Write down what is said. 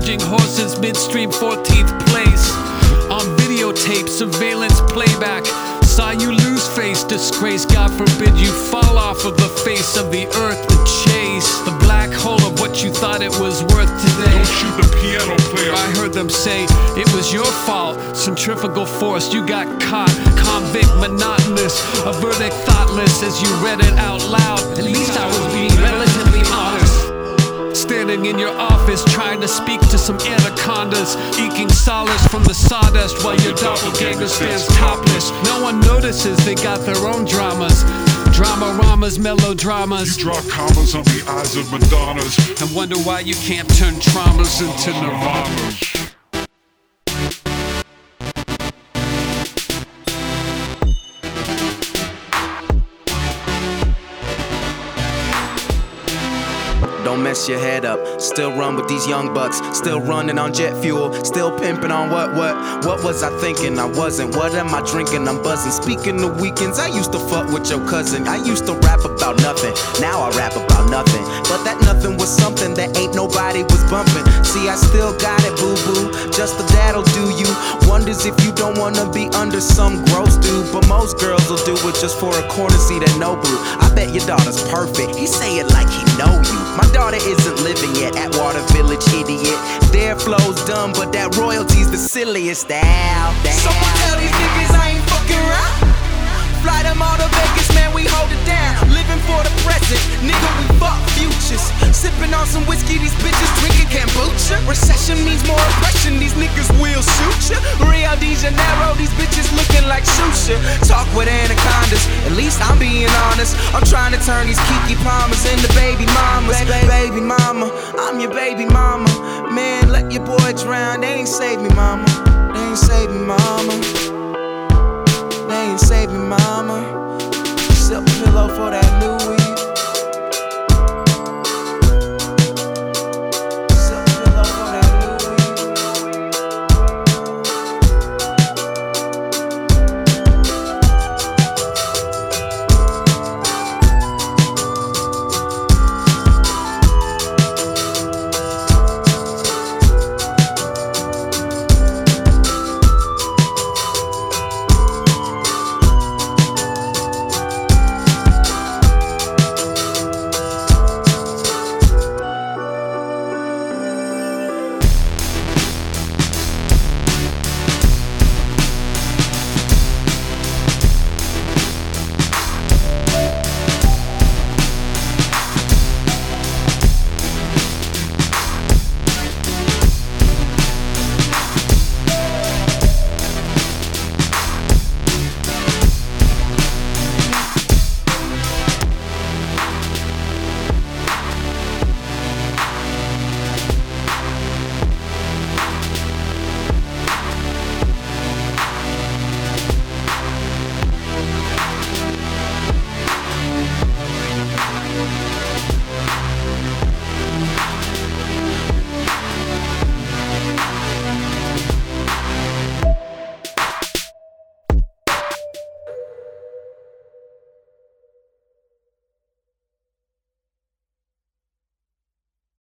bridging horses midstream 14th place. On videotape, surveillance playback. Saw you lose face, disgrace, God forbid you fall off of the face of the earth to chase the black hole of what you thought it was worth today. Don't shoot the piano player. I heard them say it was your fault, centrifugal force, you got caught. Convict, monotonous, a verdict thoughtless as you read it out loud. At least I was being relatively honest. Standing in your office trying to speak to some anacondas, eking solace from the sawdust while your doppelganger stands topless. No one notices they got their own dramas. Drama-ramas, melodramas. You draw commas on the eyes of Madonnas and wonder why you can't turn traumas into nirvanas. Don't mess your head up, still run with these young bucks. Still running on jet fuel, still pimping on what was I thinking? I wasn't, what am I drinking? I'm buzzing, speaking of weekends, I used to fuck with your cousin. I used to rap about nothing, now I rap about nothing. But that nothing was something that ain't nobody was bumping. See, I still got it, boo-boo, just the that'll do you. Wonders if you don't wanna be under some gross dude. But most girls will do it just for a corner seat at Nobu. I bet your daughter's perfect, he say it like he know you. My daughter isn't living yet at Water Village, idiot. Their flow's dumb, but that royalty's the silliest. Someone tell these niggas I ain't fucking around. Fly them all to Vegas, man, we hold it down. Living for the present, nigga, we fuck futures. Sipping on some whiskey, these bitches drinking kombucha. Recession means more oppression, these niggas will shoot ya. Rio de Janeiro, these bitches looking like Shusha. Talk with anacondas, at least I'm being honest. I'm trying to turn these Kiki Palmers into baby mamas. Baby mama, I'm your baby mama. Man, let your boy drown, they ain't save me, mama. They ain't save me, mama. They ain't save me, mama. Silk pillow for that Louis.